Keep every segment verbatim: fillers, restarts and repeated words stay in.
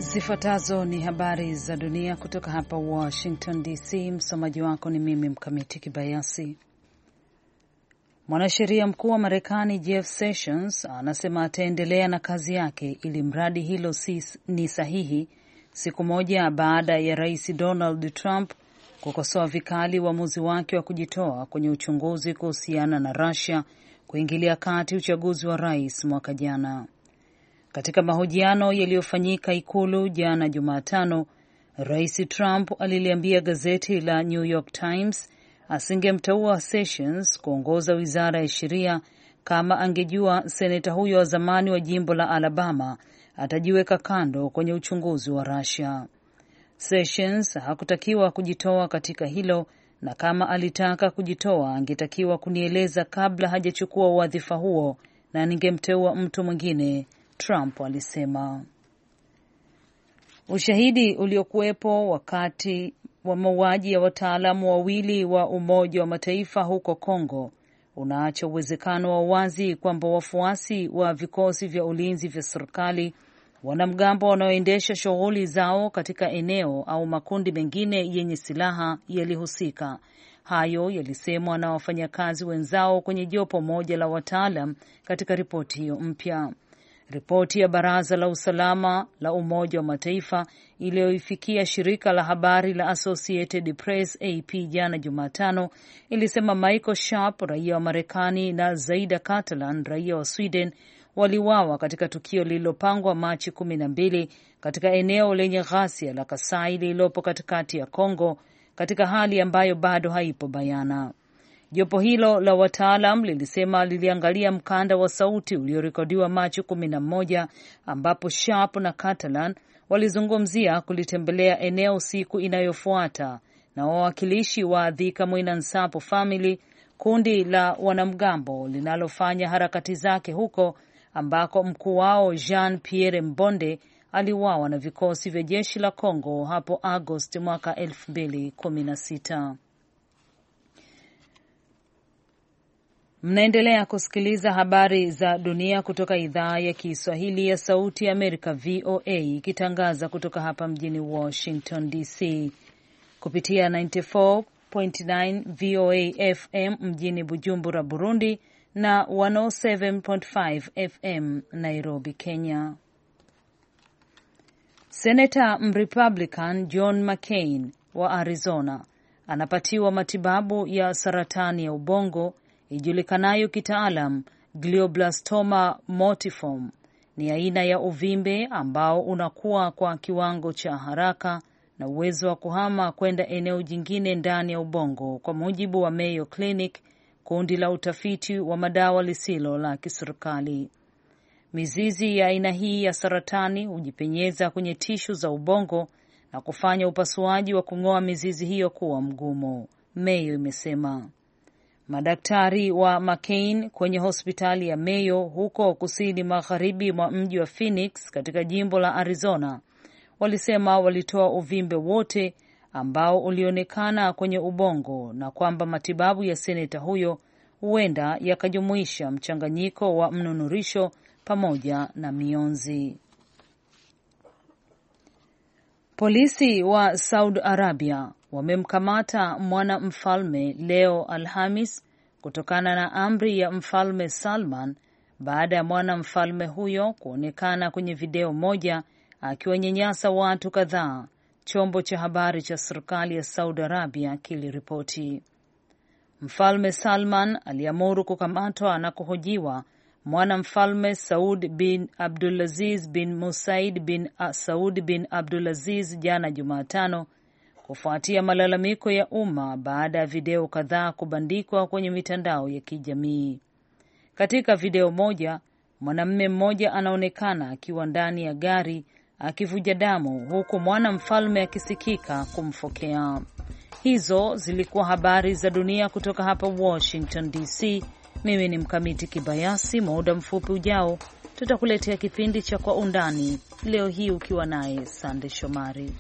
Zifuatazo ni habari za dunia kutoka hapa Washington D C. Msomaji wako ni mimi Mkamiti Kibayasi. Mwanasheria mkuu wa Marekani Jeff Sessions anasema ataendelea na kazi yake ili mradi hilo si ni sahihi, siku moja baada ya Rais Donald Trump kukosoa vikali uamuzi wake wa kujitoa kwenye uchunguzi kuhusiana na Russia kuingilia kati uchaguzi wa rais mwaka jana. Katika mahojiano yaliyofanyika ikulu jana Jumatano, Rais Trump aliliambia gazeti la New York Times asingemteua Sessions kuongoza wizara ya sheria kama angejua seneta huyo wa zamani wa jimbo la Alabama atajiweka kando kwenye uchunguzi wa Russia. Sessions hakutakiwa kujitoa katika hilo, na kama alitaka kujitoa angetakiwa kunieleza kabla hajachukua wadhifa huo na ningemteua mtu mwingine, Trump alisema. Ushahidi uliokuwepo wakati wa mauaji ya wataalamu wawili wa Umoja wa Mataifa huko Kongo unaacha uwezekano wa wazi kwamba wafuasi wa vikosi vya ulinzi vya serikali, wanamgambo wanaoendesha shughuli zao katika eneo au makundi mengine yenye silaha yalihusika. Hayo yalisemwa na wafanyakazi wenzao kwenye jopo moja la wataalam katika ripoti hiyo mpya. Ripoti ya Baraza la Usalama la Umoja wa Mataifa iliyoifikia shirika la habari la Associated Press A P jana Jumatano ilisema Michael Sharp, raia wa Marekani, na Zaida Catalan, raia wa Sweden, waliuawa katika tukio lililopangwa Machi kumi na mbili katika eneo lenye ghasia la Kasai lililopo katikati ya Kongo, katika hali ambayo bado haipo bayana. Jopo hilo la wataalam lilisema liliangalia mkanda wa sauti uliorekodiwa Machi kumi na moja ambapo Sharp na Catalan walizungumzia kulitembelea eneo siku inayofuata na wawakilishi wa The Kamwina Nsapu Family, kundi la wanamgambo linalofanya harakati zake huko, ambako mkuu wao Jean Pierre Mbonde aliuawa na vikosi vya jeshi la Kongo hapo Agosti mwaka elfu mbili kumi na sita. Mnaendelea kusikiliza habari za dunia kutoka idhaa ya Kiswahili ya Sauti ya Amerika V O A ikitangaza kutoka hapa mjini Washington D C kupitia tisini na nne nukta tisa V O A F M mjini Bujumbura, Burundi, na mia moja saba nukta tano F M Nairobi, Kenya. Senator Mrepublican John McCain wa Arizona anapatiwa matibabu ya saratani ya ubongo ijulikanayo kitaalam glioblastoma multiforme. Ni aina ya uvimbe ambao unakuwa kwa kiwango cha haraka na uwezo wa kuhama kwenda eneo jingine ndani ya ubongo, kwa mujibu wa Mayo Clinic, kundi la utafiti wa madawa lisilo la kiserikali. Mizizi ya aina hii ya saratani hujipenyeza kwenye tishu za ubongo na kufanya upasuaji wa kung'oa mizizi hiyo kuwa mgumu, Mayo imesema. Madaktari wa McCain kwenye hospitali ya Mayo huko kusini magharibi mwa mji wa Phoenix katika jimbo la Arizona walisema walitoa uvimbe wote ambao ulionekana kwenye ubongo, na kwamba matibabu ya seneta huyo huenda yakajumuisha mchanganyiko wa mnunurisho pamoja na mionzi. Polisi wa Saudi Arabia wamemkamata mwana mfalme leo Alhamis kutokana na amri ya Mfalme Salman baada ya mwana mfalme huyo kuonekana kwenye video moja akiwanyanyasa watu kadhaa, chombo cha habari cha serikali ya Saudi Arabia kiliripoti. Mfalme Salman aliamuru kukamatwa na kuhojiwa mwana mfalme Saud bin Abdulaziz bin Musaid bin Saud bin Abdulaziz jana Jumatano kufuatia malalamiko ya umma baada ya video kadhaa kubandikwa kwenye mitandao ya kijamii. Katika video moja, mwanamume mmoja anaonekana akiwa ndani ya gari akivuja damu huku mwana mfalme akisikika kumfokea. Hizo zilikuwa habari za dunia kutoka hapa Washington D C. Mimi ni Mkamiti Kibayasi. Muda mfupi ujao tutakuletea kipindi cha Kwa Undani, leo hii ukiwa naye Sande Shomari.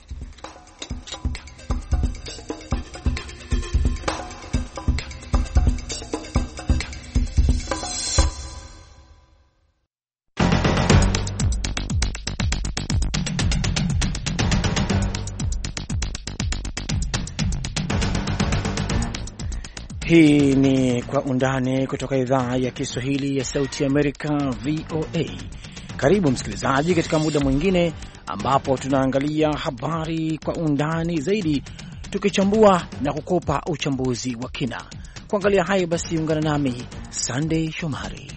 Hii ni Kwa Undani kutoka idhaa ya Kiswahili ya Sauti Amerika, V O A. Karibu msikilizaji katika muda mwingine ambapo tunaangalia habari kwa undani zaidi, tukichambua na kukopa uchambuzi wa kina. Kuangalia hayo basi ungana nami Sunday Shomari.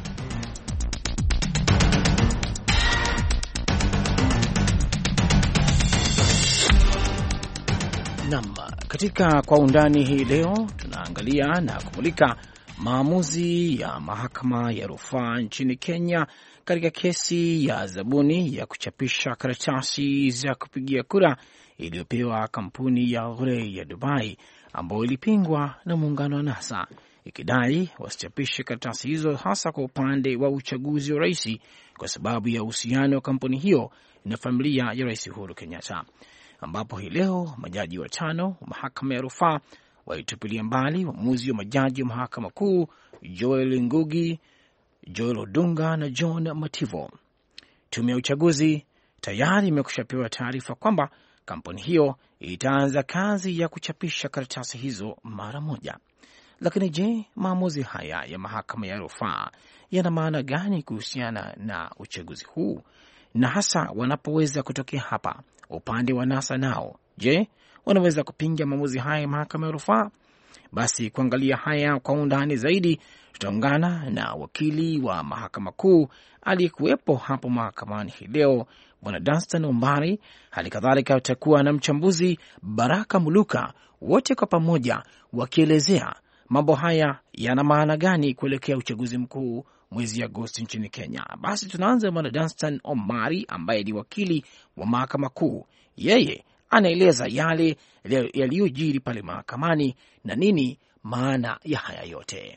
Naam, katika Kwa Undani hii leo tunaangalia na kumulika maamuzi ya mahakama ya rufaa nchini Kenya katika kesi ya zabuni ya kuchapisha karatasi za kupigia kura iliyopewa kampuni ya Ghurei ya Dubai, ambayo ilipingwa na muungano wa NASA ikidai wasichapishe karatasi hizo, hasa kwa upande wa uchaguzi wa rais, kwa sababu ya uhusiano wa kampuni hiyo na familia ya Rais Uhuru Kenyatta, ambapo hii leo majaji watano wa mahakama ya rufaa walitupilia mbali uamuzi wa majaji wa mahakama kuu Joel Ngugi, Joel Odunga na John Mativo. Tume ya uchaguzi tayari imekushapewa taarifa kwamba kampuni hiyo itaanza kazi ya kuchapisha karatasi hizo mara moja. Lakini je, maamuzi haya ya mahakama ya rufaa yana maana gani kuhusiana na uchaguzi huu, na hasa wanapoweza kutokea hapa upande wa NASA nao, je, wanaweza kupinga maamuzi haya ya mahakama ya rufaa? Basi kuangalia haya kwa undani zaidi, tutaungana na wakili wa mahakama kuu aliyekuwepo hapo mahakamani hii leo, Bwana Danstan Omari. Hali kadhalika utakuwa na mchambuzi Baraka Muluka, wote kwa pamoja wakielezea mambo haya yana maana gani kuelekea uchaguzi mkuu mwezi Agosti nchini Kenya. Basi tunaanza Bwana Danstan Omari ambaye ni wakili wa mahakama kuu. Yeye anaeleza yale yaliyojiri pale mahakamani na nini maana ya haya yote.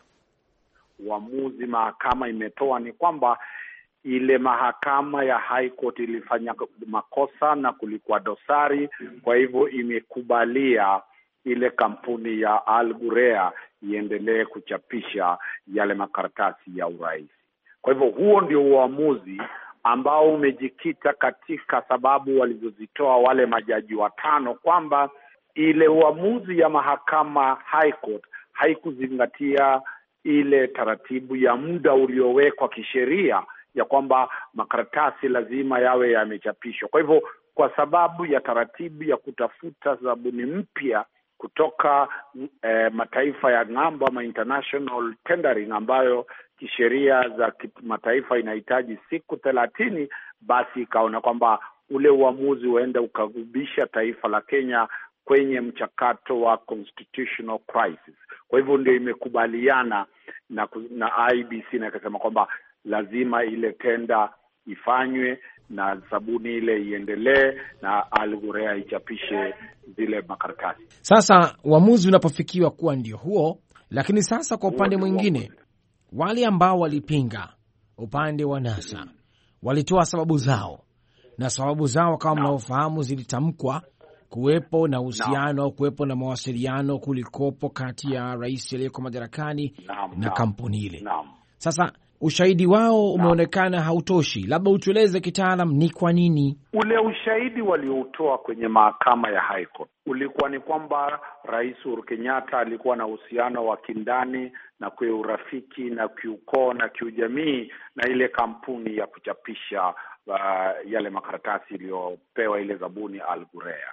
Uamuzi mahakama imetoa ni kwamba ile mahakama ya High Court ilifanya makosa na kulikuwa dosari, kwa hivyo imekubalia ile kampuni ya Al Ghurair iendelee kuchapisha yale makaratasi ya urais. Kwa hivyo huo ndio uamuzi ambao umejikita katika sababu walizozitoa wale majaji watano, kwamba ile uamuzi ya mahakama High Court haikuzingatia ile taratibu ya muda uliowekwa kisheria ya kwamba makaratasi lazima yawe yamechapishwa. Kwa hivyo kwa sababu ya taratibu ya kutafuta zabuni mpya kutoka eh, mataifa ya ng'ambo ama international tendering, ambayo kisheria za kimataifa inahitaji siku thelathini, basi ikaona kwamba ule uamuzi uende ukagubisha taifa la Kenya kwenye mchakato wa constitutional crisis. Kwa hivyo ndio imekubaliana na, na I B C na ikasema kwamba lazima ile tenda ifanywe na sabuni ile iendelee na Al Ghurair ichapishe zile makaratasi. Sasa uamuzi unapofikiwa kuwa ndio huo, lakini sasa kwa upande mwingine wale ambao walipinga, upande wa NASA, walitoa sababu zao, na sababu zao kama mnaofahamu zilitamkwa kuwepo na uhusiano au kuwepo na mawasiliano kulikopo kati ya rais aliyeko madarakani na, na kampuni ile. Sasa ushahidi wao umeonekana hautoshi. Labda utueleze kitaalam ni kwa nini ule ushahidi waliotoa kwenye mahakama ya High Court ulikuwa ni kwamba Rais Uhuru Kenyatta alikuwa na uhusiano wa kindani na kwa urafiki na kiukoo na kiujamii na ile kampuni ya kuchapisha uh, yale makaratasi iliyopewa ile zabuni Al Ghurair.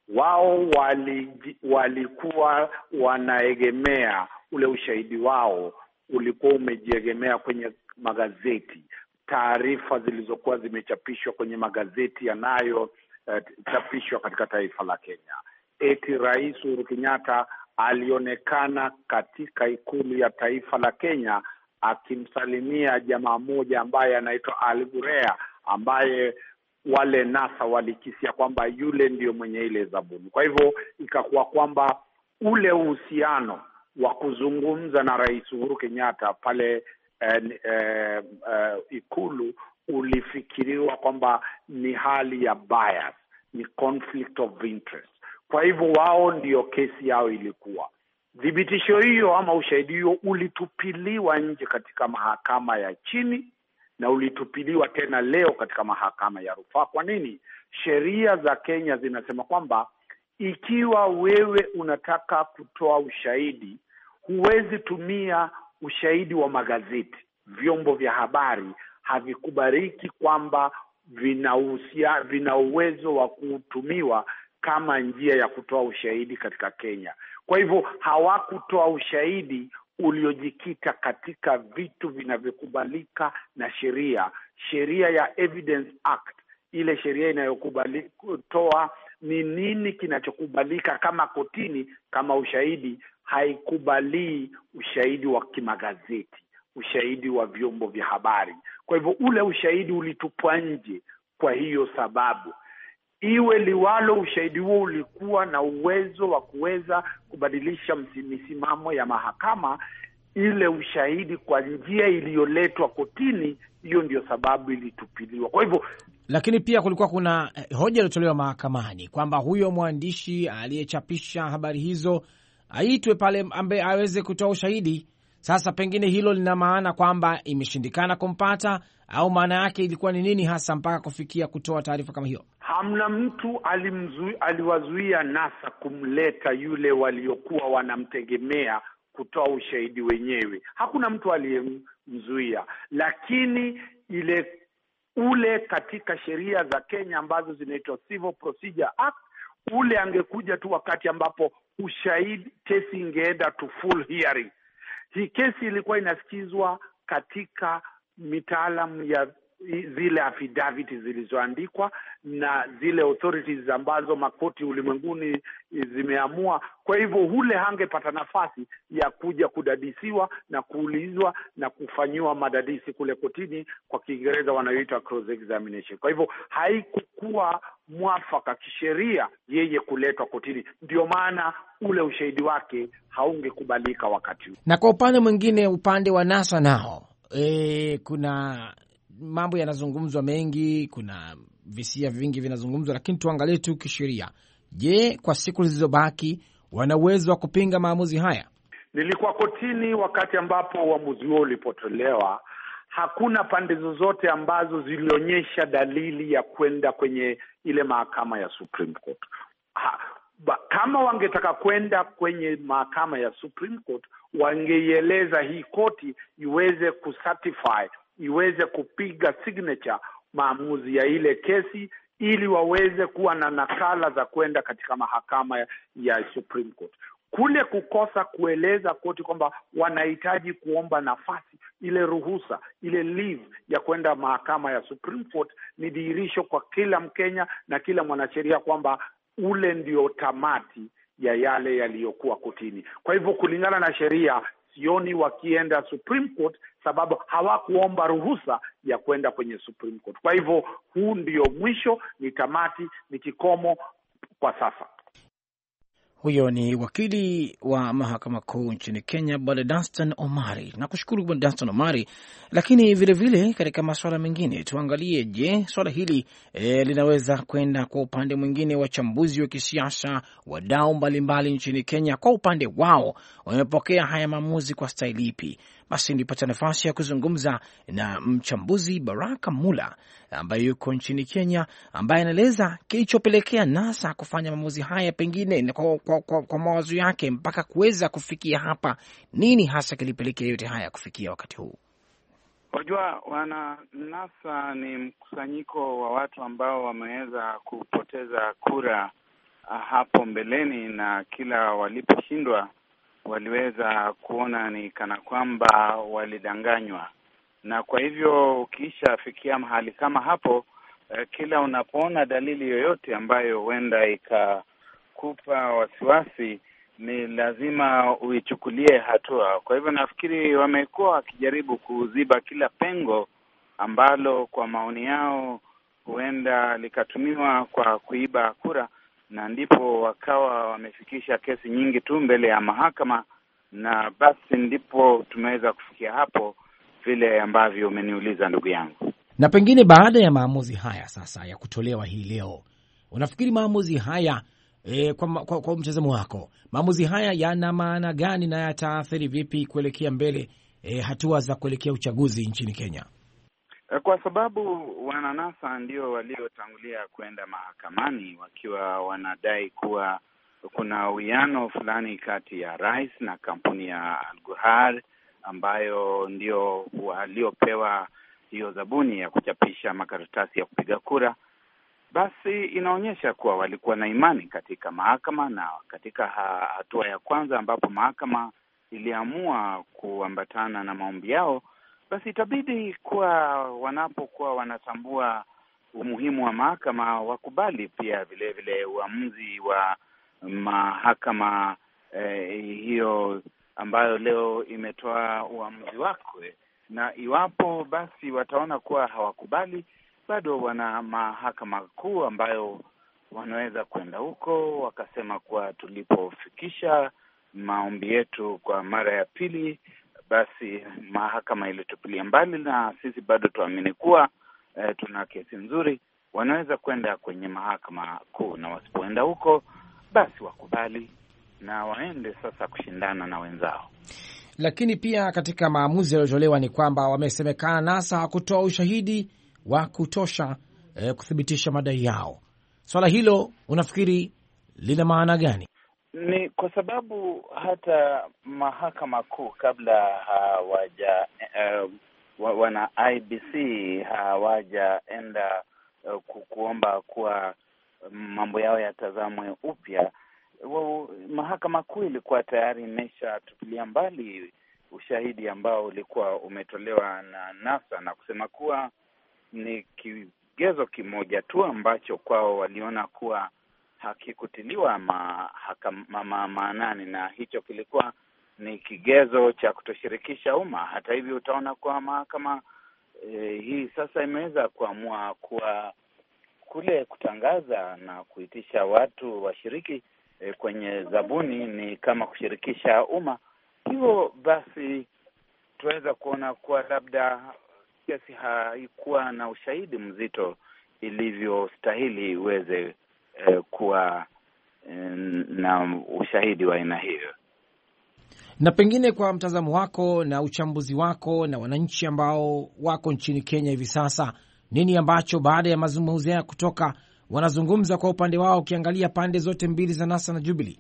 Wao wali, walikuwa wanaegemea, ule ushahidi wao ulikuwa umejiegemea kwenye magazeti, taarifa zilizokuwa zimechapishwa kwenye magazeti yanayo uh, chapishwa katika taifa la Kenya. Eti Rais Uhuru Kenyatta alionekana katika ikulu ya taifa la Kenya akimsalimia jamaa mmoja ambaye anaitwa Al Ghurair, ambaye wale NASA walikisia kwamba yule ndio mwenye ile zabuni. Kwa hivyo ikakuwa kwamba ule uhusiano wa kuzungumza na Rais Uhuru Kenyatta pale eh, eh, eh, ikulu ulifikiriwa kwamba ni hali ya bias, ni conflict of interest. Kwa hivyo wao ndio kesi yao ilikuwa. Dhibitisho hiyo ama ushahidi hiyo ulitupiliwa nje katika mahakama ya chini na ulitupiliwa tena leo katika mahakama ya rufaa. Kwa nini? Sheria za Kenya zinasema kwamba ikiwa wewe unataka kutoa ushahidi, huwezi tumia ushahidi wa magazeti. Vyombo vya habari havikubariki kwamba vina vina uwezo wa kutumiwa kama njia ya kutoa ushahidi katika Kenya. Kwa hivyo hawakutoa ushahidi uliojikita katika vitu vinavyokubalika na sheria. Sheria ya Evidence Act, ile sheria inayokubali kutoa ni nini kinachokubalika kama kotini kama ushahidi, haikubali ushahidi wa kimagazeti, ushahidi wa vyombo vya habari. Kwa hivyo ule ushahidi ulitupwa nje. Kwa hiyo sababu iwe liwalo, ushahidi huo ulikuwa na uwezo wa kuweza kubadilisha misimamo ya mahakama. Ile ushahidi kwa njia iliyoletwa kotini, hiyo ndio sababu ilitupiliwa. Kwa hivyo, lakini pia kulikuwa kuna hoja iliyotolewa mahakamani kwamba huyo mwandishi aliyechapisha habari hizo aitwe pale ambaye aweze kutoa ushahidi. Sasa pengine hilo lina maana kwamba imeshindikana kumpata, au maana yake ilikuwa ni nini hasa mpaka kufikia kutoa taarifa kama hiyo? Hamna mtu alimzui, aliwazuia NASA kumleta yule waliokuwa wanamtegemea kutoa ushahidi wenyewe. Hakuna mtu aliyemzuia, lakini ile ule katika sheria za Kenya ambazo zinaitwa Civil Procedure Act, ule angekuja tu wakati ambapo ushahidi, kesi ingeenda to full hearing. Hii kesi ilikuwa inasikizwa katika mitaalamu ya zile affidavit zilizoandikwa na zile authorities ambazo makoti ulimwenguni zimeamua. Kwa hivyo hule hangepata nafasi ya kuja kudadisiwa na kuulizwa na kufanyiwa madadisi kule kotini, kwa Kiingereza wanayoita cross examination. Kwa hivyo haikukuwa mwafaka kisheria yeye kuletwa kotini, ndio maana ule ushahidi wake haungekubalika wakati huu. Na kwa upande mwingine, upande wa NASA nao e, kuna mambo yanazungumzwa mengi, kuna visia vingi vinazungumzwa, lakini tuangalie tu kisheria. Je, kwa siku zilizobaki wana uwezo wa kupinga maamuzi haya? Nilikuwa kotini wakati ambapo uamuzi huo ulipotolewa. Hakuna pande zozote ambazo zilionyesha dalili ya kwenda kwenye ile mahakama ya Supreme Court. Ha, ba, kama wangetaka kwenda kwenye mahakama ya Supreme Court, wangeieleza hii koti iweze kucertify, iweze kupiga signature maamuzi ya ile kesi, ili waweze kuwa na nakala za kwenda katika mahakama ya Supreme Court. Kule kukosa kueleza koti kwamba wanahitaji kuomba nafasi, ile ruhusa, ile leave ya kwenda mahakama ya Supreme Court, ni dhihirisho kwa kila Mkenya na kila mwanasheria kwamba ule ndio tamati ya yale yaliyokuwa kotini. Kwa hivyo kulingana na sheria, sioni wakienda Supreme Court sababu hawakuomba ruhusa ya kwenda kwenye Supreme Court. Kwa hivyo huu ndio mwisho, ni tamati, ni kikomo kwa sasa. Huyo ni wakili wa mahakama kuu nchini Kenya, Bwana Danstan Omari. Nakushukuru Bwana Danstan Omari. Lakini vile vile katika masuala mengine tuangalie, je, swala hili e, linaweza kwenda kwa upande mwingine? Wachambuzi wa kisiasa, wadau mbalimbali nchini Kenya, kwa upande wao wamepokea haya maamuzi kwa staili ipi? Basi nilipata nafasi ya kuzungumza na mchambuzi Baraka Mula ambaye yuko nchini Kenya, ambaye anaeleza kilichopelekea NASA kufanya maamuzi haya, pengine kwa, kwa, kwa, kwa mawazo yake mpaka kuweza kufikia hapa. Nini hasa kilipelekea yote haya kufikia wakati huu? Wajua, wana NASA ni mkusanyiko wa watu ambao wameweza kupoteza kura hapo mbeleni, na kila waliposhindwa waliweza kuona ni kana kwamba walidanganywa. Na kwa hivyo ukishafikia mahali kama hapo, eh, kila unapoona dalili yoyote ambayo huenda ikakupa wasiwasi, ni lazima uichukulie hatua. Kwa hivyo nafikiri wamekuwa wakijaribu kuziba kila pengo ambalo kwa maoni yao huenda likatumiwa kwa kuiba kura, na ndipo wakawa wamefikisha kesi nyingi tu mbele ya mahakama, na basi ndipo tumeweza kufikia hapo vile ambavyo umeniuliza ndugu yangu. Na pengine baada ya maamuzi haya sasa ya kutolewa hii leo, unafikiri maamuzi haya e, kwa, kwa, kwa mtazamo wako, maamuzi haya yana maana gani na yataathiri vipi kuelekea mbele e, hatua za kuelekea uchaguzi nchini Kenya? Kwa sababu wananasa ndio waliotangulia kwenda mahakamani wakiwa wanadai kuwa kuna uwiano fulani kati ya rais na kampuni ya Al Ghurair ambayo ndio waliopewa hiyo zabuni ya kuchapisha makaratasi ya kupiga kura, basi inaonyesha kuwa walikuwa na imani katika mahakama. Na katika hatua ya kwanza ambapo mahakama iliamua kuambatana na maombi yao, basi itabidi kuwa wanapokuwa wanatambua umuhimu wa mahakama wakubali pia vile vile uamuzi wa mahakama eh, hiyo ambayo leo imetoa uamuzi wake. Na iwapo basi wataona kuwa hawakubali, bado wana mahakama kuu ambayo wanaweza kwenda huko wakasema kuwa tulipofikisha maombi yetu kwa mara ya pili, basi mahakama ilitupilia mbali na sisi bado tuamini kuwa eh, tuna kesi nzuri. Wanaweza kwenda kwenye mahakama kuu, na wasipoenda huko basi wakubali na waende sasa kushindana na wenzao. Lakini pia katika maamuzi yaliyotolewa ni kwamba wamesemekana NASA hakutoa ushahidi wa kutosha eh, kuthibitisha madai yao. Swala hilo unafikiri lina maana gani? Ni kwa sababu hata mahakama kuu kabla hawaja uh, wana I B C hawajaenda uh, kuomba kuwa mambo yao yatazamwe upya. Mahakama kuu ilikuwa tayari imeshatupilia mbali ushahidi ambao ulikuwa umetolewa na NASA na kusema kuwa ni kigezo kimoja tu ambacho kwao waliona kuwa hakikutiliwa mahakama ma, maanani, na hicho kilikuwa ni kigezo cha kutoshirikisha umma. Hata hivyo utaona kuwa mahakama e, hii sasa imeweza kuamua kuwa kule kutangaza na kuitisha watu washiriki e, kwenye zabuni ni kama kushirikisha umma. Hivyo basi tuweza kuona kuwa labda kesi haikuwa na ushahidi mzito ilivyostahili iweze e, kuwa e, na ushahidi wa aina hiyo. Na pengine kwa mtazamo wako na uchambuzi wako na wananchi ambao wako nchini Kenya hivi sasa, nini ambacho baada ya mazungumzo haya kutoka wanazungumza kwa upande wao, ukiangalia pande zote mbili za NASA na Jubilee?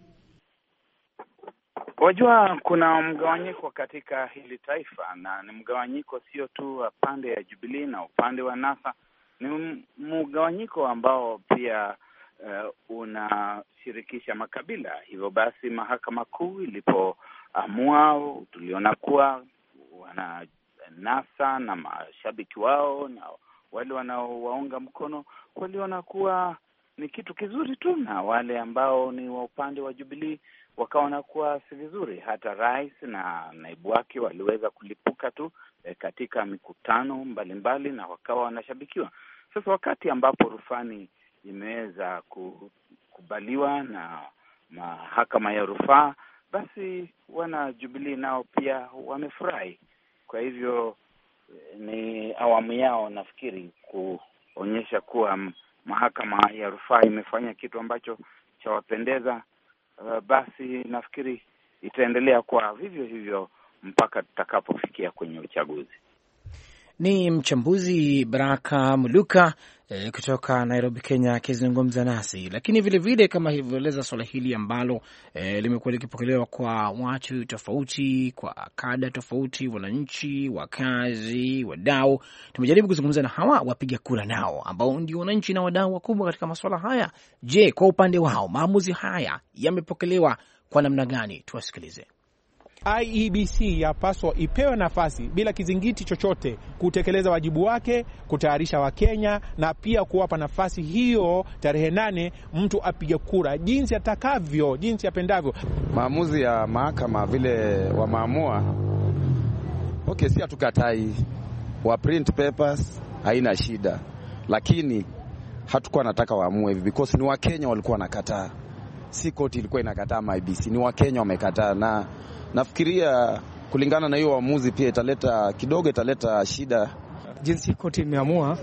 Wajua, kuna mgawanyiko katika hili taifa, na ni mgawanyiko sio tu wa pande ya Jubilee na upande wa NASA. Ni mgawanyiko ambao pia uh, unashirikisha makabila. Hivyo basi mahakama kuu ilipoamua, tuliona kuwa wana NASA na mashabiki wao na wale wanaowaunga mkono waliona kuwa ni kitu kizuri tu, na wale ambao ni wa upande wa Jubilee wakaona kuwa si vizuri. Hata rais na naibu wake waliweza kulipuka tu e, katika mikutano mbalimbali na wakawa wanashabikiwa. Sasa wakati ambapo rufani imeweza kukubaliwa na mahakama ya rufaa, basi wana Jubilee nao pia wamefurahi. Kwa hivyo ni awamu yao nafikiri kuonyesha kuwa mahakama ya rufaa imefanya kitu ambacho chawapendeza. Uh, basi nafikiri itaendelea kwa vivyo hivyo mpaka tutakapofikia kwenye uchaguzi. Ni mchambuzi Baraka Muluka eh, kutoka Nairobi, Kenya, akizungumza nasi. Lakini vile vile kama ilivyoeleza swala hili ambalo eh, limekuwa likipokelewa kwa watu tofauti, kwa kada tofauti, wananchi, wakazi, wadau. Tumejaribu kuzungumza na hawa wapiga kura nao ambao ndio wananchi na wadau wakubwa katika masuala haya. Je, kwa upande wao maamuzi haya yamepokelewa kwa namna gani? Tuwasikilize. I E B C yapaswa ipewe nafasi bila kizingiti chochote kutekeleza wajibu wake, kutayarisha Wakenya na pia kuwapa nafasi hiyo tarehe nane mtu apige kura jinsi atakavyo, jinsi apendavyo. Maamuzi ya mahakama vile wameamua, okay, si hatukatai wa print papers, haina shida, lakini hatukuwa nataka waamue hivi because ni Wakenya walikuwa wanakataa, si koti ilikuwa inakataa I E B C, ni Wakenya wamekataa. Na nafikiria kulingana na hiyo uamuzi pia italeta kidogo italeta shida. Jinsi koti imeamua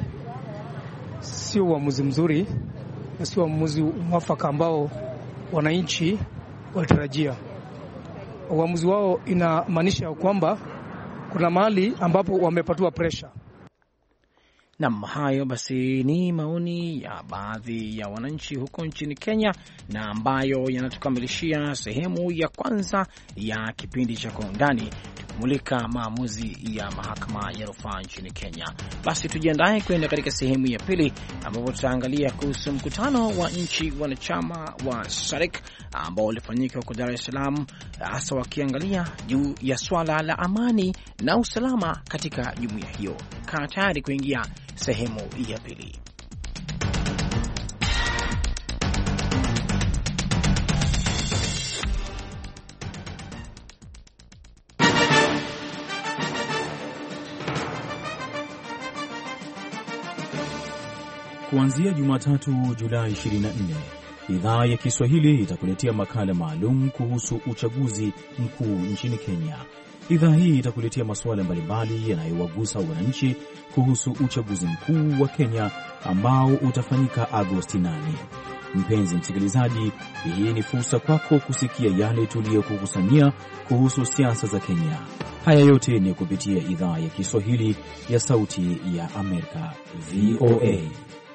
sio uamuzi mzuri na sio uamuzi mwafaka ambao wananchi walitarajia. Uamuzi wao inamaanisha kwamba kuna mahali ambapo wamepatiwa pressure. Nam, hayo basi ni maoni ya baadhi ya wananchi huko nchini Kenya, na ambayo yanatukamilishia sehemu ya kwanza ya kipindi cha Kwa Undani, tukimulika maamuzi ya mahakama ya rufaa nchini Kenya. Basi tujiandae kwenda katika sehemu ya pili, ambapo tutaangalia kuhusu mkutano wa nchi wanachama wa S A D C ambao ulifanyika huko Dar es Salaam, hasa wakiangalia juu ya swala la amani na usalama katika jumuiya hiyo. Kaa tayari kuingia sehemu ya pili. Kuanzia Jumatatu Julai ishirini na nne, idhaa ya Kiswahili itakuletea makala maalum kuhusu uchaguzi mkuu nchini Kenya. Idhaa hii itakuletea masuala mbalimbali yanayowagusa wananchi kuhusu uchaguzi mkuu wa Kenya ambao utafanyika Agosti nane. Mpenzi msikilizaji, hii ni fursa kwako kusikia yale tuliyokukusanyia kuhusu siasa za Kenya. Haya yote ni kupitia idhaa ya Kiswahili ya Sauti ya Amerika, V O A.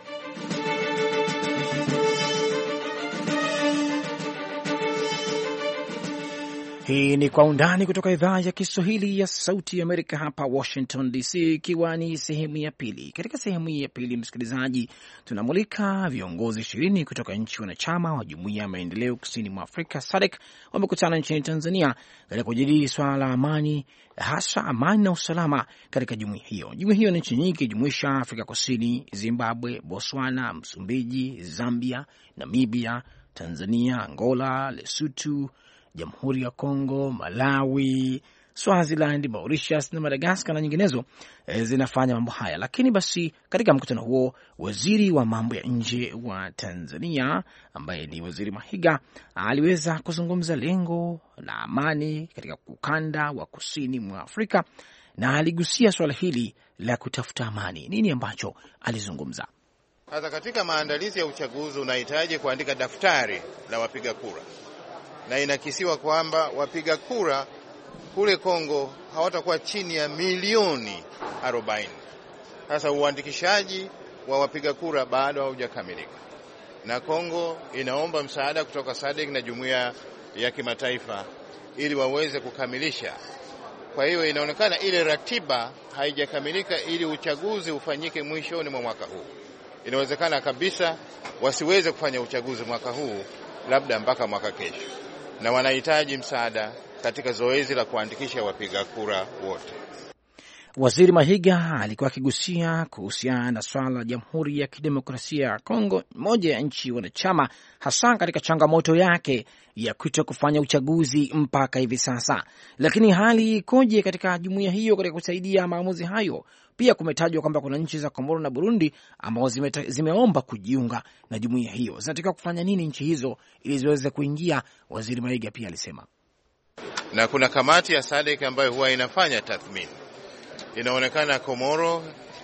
Hii ni Kwa Undani kutoka idhaa ya Kiswahili ya Sauti ya Amerika hapa Washington D C, ikiwa ni sehemu ya pili. Katika sehemu hii ya pili, msikilizaji, tunamulika viongozi ishirini kutoka nchi wanachama wa Jumuiya ya Maendeleo Kusini mwa Afrika S A D C wamekutana nchini Tanzania katika kujadili swala la amani, hasa amani na usalama katika jumuiya hiyo. Jumuiya hiyo ni nchi nyingi ikijumuisha Afrika Kusini, Zimbabwe, Botswana, Msumbiji, Zambia, Namibia, Tanzania, Angola, Lesotho, Jamhuri ya Kongo, Malawi, Swaziland, Mauritius na Madagascar na nyinginezo e, zinafanya mambo haya. Lakini basi katika mkutano huo, waziri wa mambo ya nje wa Tanzania ambaye ni Waziri Mahiga aliweza kuzungumza lengo la amani katika ukanda wa kusini mwa Afrika, na aligusia swala hili la kutafuta amani. Nini ambacho alizungumza? Hata katika maandalizi ya uchaguzi unahitaji kuandika daftari la wapiga kura, na inakisiwa kwamba wapiga kura kule Kongo hawatakuwa chini ya milioni arobaini. Sasa uandikishaji wa wapiga kura bado haujakamilika, na Kongo inaomba msaada kutoka S A D C na jumuiya ya kimataifa ili waweze kukamilisha. Kwa hiyo inaonekana ile ratiba haijakamilika ili uchaguzi ufanyike mwishoni mwa mwaka huu. Inawezekana kabisa wasiweze kufanya uchaguzi mwaka huu, labda mpaka mwaka kesho, na wanahitaji msaada katika zoezi la kuandikisha wapiga kura wote. Waziri Mahiga alikuwa akigusia kuhusiana na swala la Jamhuri ya Kidemokrasia ya Kongo, moja ya nchi wanachama, hasa katika changamoto yake ya kuto kufanya uchaguzi mpaka hivi sasa. Lakini hali ikoje katika jumuiya hiyo katika kusaidia maamuzi hayo? Pia kumetajwa kwamba kuna nchi za Komoro na Burundi ambao zime, zimeomba kujiunga na jumuiya hiyo. Zinataka kufanya nini nchi hizo ili ziweze kuingia? Waziri Mahiga pia alisema, na kuna kamati ya S A D C ambayo huwa inafanya tathmini. Inaonekana Komoro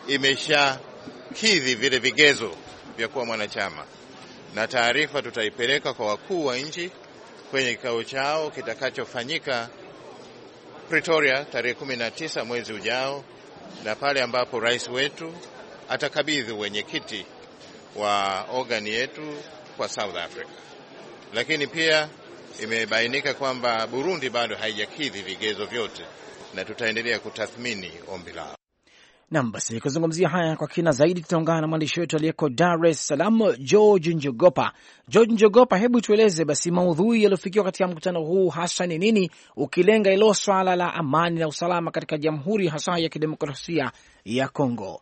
imeshakidhi vile vigezo vya kuwa mwanachama, na taarifa tutaipeleka kwa wakuu wa nchi kwenye kikao chao kitakachofanyika Pretoria tarehe kumi na tisa mwezi ujao, na pale ambapo rais wetu atakabidhi wenyekiti wa organi yetu kwa South Africa. Lakini pia imebainika kwamba Burundi bado haijakidhi vigezo vyote, na tutaendelea kutathmini ombi lao. Naam, basi kuzungumzia haya kwa kina zaidi tutaungana na mwandishi wetu aliyeko Dar es Salaam, George Njogopa. George Njogopa, hebu tueleze basi maudhui yaliyofikiwa katika mkutano huu hasa ni nini, ukilenga hilo swala la amani na usalama katika Jamhuri hasa ya Kidemokrasia ya Kongo?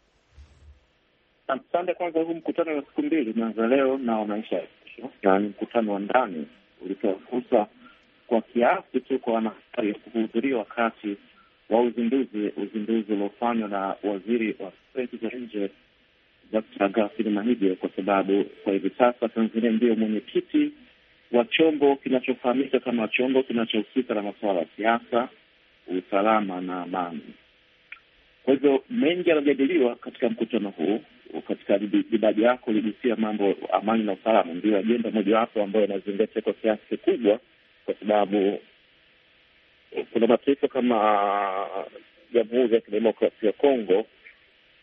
Asante. Kwanza, huu mkutano wa siku mbili umeanza leo na unaisha kesho, na ni mkutano wa ndani ulitoa fursa kwa kiasi tu kwa wanahabari kuhudhuria wakati wa uzinduzi uzinduzi uliofanywa na waziri wa fedha za nje Daktari Ghaffil Mahiga, kwa sababu kwa hivi sasa Tanzania ndiyo mwenyekiti wa chombo kinachofahamika kama chombo kinachohusika na masuala ya siasa, usalama na amani. Kwa hivyo mengi yanajadiliwa katika mkutano huu. Katika dibaji yako uligusia mambo amani na usalama, ndio ajenda mojawapo ambayo inazingatia kwa kiasi kikubwa, kwa sababu kuna mataifa kama Jamhuri ya Kidemokrasia ya Kongo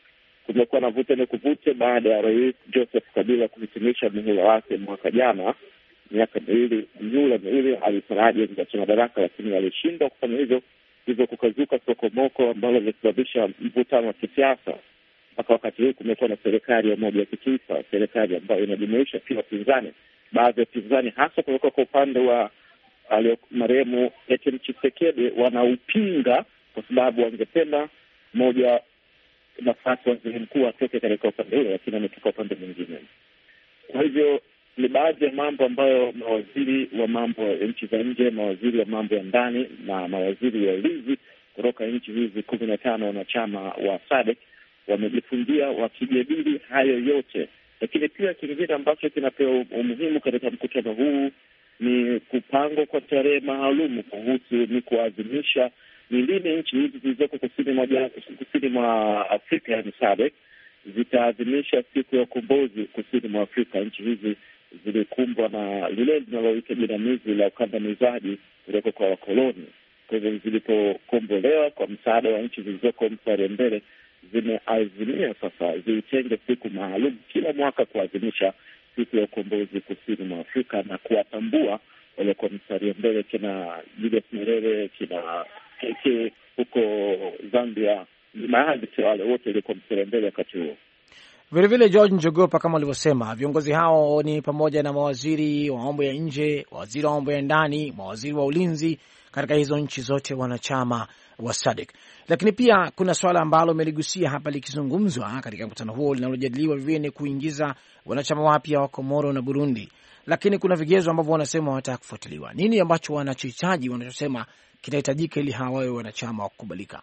kumekuwa na vuta ni kuvute baada ya Rais Joseph Kabila kuhitimisha muhula wake mwaka jana, miaka miwili, mihula miwili alitaraji katika madaraka, lakini alishindwa kufanya hivyo. Hivyo kukazuka sokomoko ambalo lilisababisha mvutano wa kisiasa. Mpaka wakati huu kumekuwa na serikali ya umoja wa kitaifa, serikali ambayo inajumuisha pia wapinzani. Baadhi ya wapinzani hasa kutoka kwa upande wa marehemu Etienne Tshisekedi wanaupinga kwa sababu wangependa moja nafasi waziri mkuu atoke katika upande ule, lakini ametoka upande mwingine. Kwa hivyo ni baadhi ya mambo ambayo mawaziri wa mambo ya nchi za nje, mawaziri wa mambo ya ndani na mawaziri wa ulinzi kutoka nchi hizi kumi na tano wanachama wa SADC wamejifungia wakijadili hayo yote. Lakini pia kingine ambacho kinapewa umuhimu katika mkutano huu ni kupangwa kwa tarehe maalum kuhusu ni kuadhimisha ni lini nchi hizi zilizoko kusini mwa kusini mwa Afrika ya SADC zitaadhimisha siku ya ukombozi kusini mwa Afrika. Nchi hizi zilikumbwa na lile linaloitwa jinamizi la ukandamizaji kutoka kwa wakoloni. Kwa hivyo zilipokombolewa kwa msaada wa nchi zilizoko mstari mbele, zimeazimia sasa ziitenge siku maalum kila mwaka kuadhimisha siku ya ukombozi kusini mwa Afrika na kuwatambua wale kwa mstari mbele, kina Julius Nyerere, kina K K huko Zambia, maadhi wale wote walikuwa mstari mbele wakati huo. Vile vile George Njogopa, kama walivyosema, viongozi hao ni pamoja na mawaziri wa mambo ya nje, waziri wa mambo ya ndani, mawaziri wa ulinzi katika hizo nchi zote wanachama wa SADC. Lakini pia kuna swala ambalo umeligusia hapa likizungumzwa katika mkutano huo linalojadiliwa vivyo ni kuingiza wanachama wapya wa Komoro na Burundi. Lakini kuna vigezo ambavyo wanasema wanataka kufuatiliwa. Nini ambacho wanachohitaji, wanachosema kinahitajika ili hawa wawe wanachama wa kukubalika?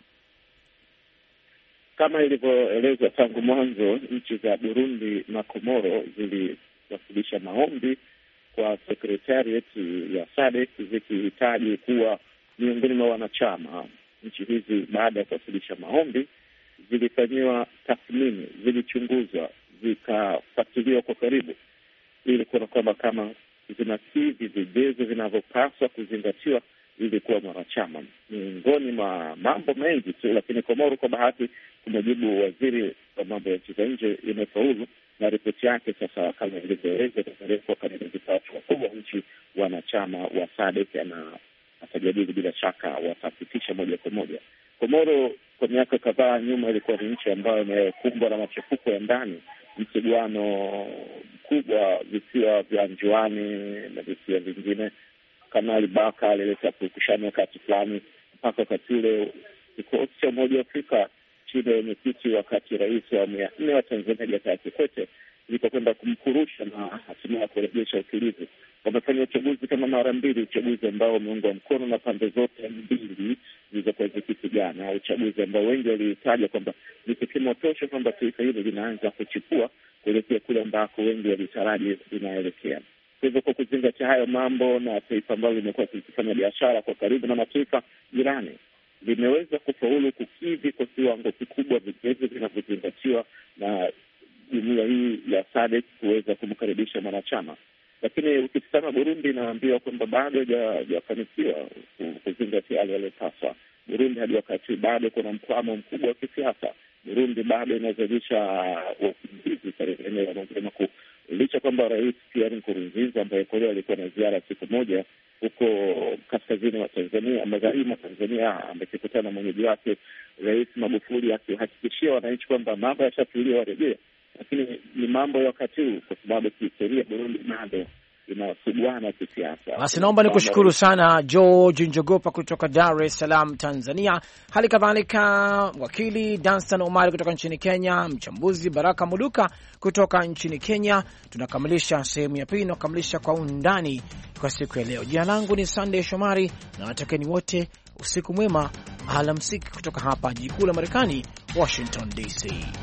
Kama ilivyoelezwa tangu mwanzo, nchi za Burundi na Komoro ziliwasilisha maombi kwa secretariat ya SADC zikihitaji kuwa miongoni mwa wanachama. Nchi hizi baada ya kuwasilisha maombi zilifanyiwa tathmini, zilichunguzwa, zikafuatiliwa kwa karibu ili kuona kwamba kama zinakidhi vigezo vinavyopaswa kuzingatiwa ili kuwa mwanachama. Miongoni mwa mambo mengi tu, lakini Komoro kwa bahati kumejibu waziri wa mambo ya nchi za nje imefaulu, na ripoti yake sasa kama ilivyoelezwa itapelekwa katika vitatu wakubwa nchi wanachama wa SADC na atajadili, bila shaka watapitisha moja kwa moja. Komoro kwa miaka kadhaa nyuma ilikuwa ni nchi ambayo imekumbwa na machafuko ya ndani, msuguano mkubwa, visiwa vya Anjuani na visiwa vingine. Kanali Baka alileta purukushani wakati fulani, mpaka wakati ule kikosi cha Umoja wa Afrika chini ya mwenyekiti wakati rais wa awamu ya nne wa Tanzania Jakaya Kikwete ilipokwenda kumkurusha na hatimaye kurejesha utulivu. Wamefanya uchaguzi kama mara mbili, uchaguzi ambao umeungwa mkono na pande zote mbili zilizokuwa zikipigana, uchaguzi ambao wengi walitaja kwamba ni kipimo tosha kwamba taifa hili linaanza kuchipua kuelekea kule ambako wengi walitaraji linaelekea. Kwa hivyo kwa kuzingatia hayo mambo, na taifa ambalo limekuwa likifanya biashara kwa karibu na mataifa jirani limeweza kufaulu kukidhi kwa kiwango kikubwa vigezo vinavyozingatiwa na jumuiya hii ya SADC kuweza kumkaribisha mwanachama. Lakini ukitazama Burundi inaambiwa kwamba bado hajafanikiwa kuzingatia yale yaliyopaswa. Burundi hadi wakati bado kuna mkwamo mkubwa wa kisiasa. Burundi bado inazalisha wakimbizi katika eneo la maziwa makuu, licha kwamba Rais Pierre Nkurunziza ambaye kwa leo alikuwa na ziara siku moja huko kaskazini wa Tanzania, magharibi mwa Tanzania, amekutana na mwenyeji wake Rais Magufuli akihakikishia wananchi kwamba mambo yatatulia, warejea. Lakini ni mambo ya wakati huu, kwa sababu kihistoria Burundi bado inasuguana kisiasa. Basi naomba nikushukuru sana George Njogopa kutoka Dar es Salaam, Tanzania. Hali kadhalika wakili Danstan Omari kutoka nchini Kenya, mchambuzi Baraka Muluka kutoka nchini Kenya. Tunakamilisha sehemu ya pili na kukamilisha kwa undani kwa siku ya leo. Jina langu ni Sunday Shomari na watakeni wote usiku mwema, alamsiki kutoka hapa jiji kuu la Marekani, Washington D C.